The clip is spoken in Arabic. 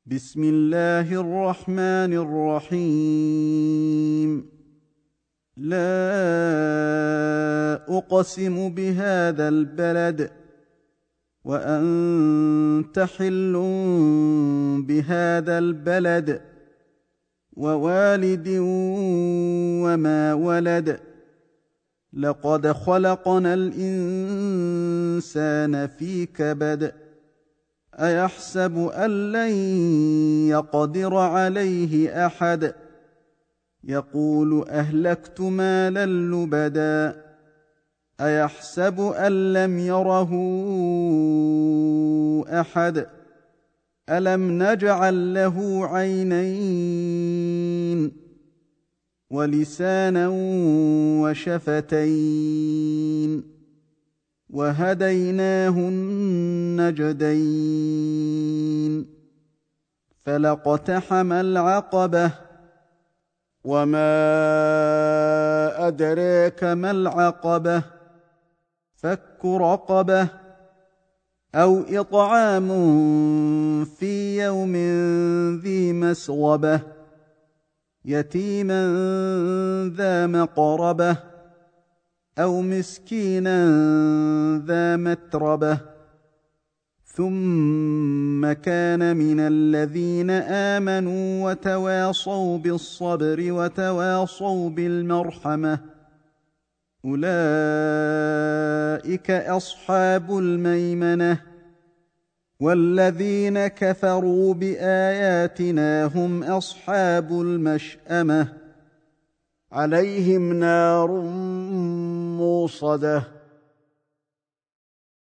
بسم الله الرحمن الرحيم. لا أقسم بهذا البلد وأنت حل بهذا البلد ووالد وما ولد. لقد خلقنا الإنسان في كبد. أيحسب أن لن يقدر عليه أحد. يقول أهلكت مالا لبدا. أيحسب أن لم يره أحد. ألم نجعل له عينين ولسانا وشفتين وهديناه النجدين. فلاقتحم العقبة وما أدريك ما العقبة. فك رقبة أو إطعام في يوم ذي مسغبة يتيما ذا مقربة أو مسكينا ذا متربة. ثم كان من الذين آمنوا وتواصوا بالصبر وتواصوا بالمرحمة. أولئك أصحاب الميمنة. والذين كفروا بآياتنا هم أصحاب المشأمة. عليهم نار موصدة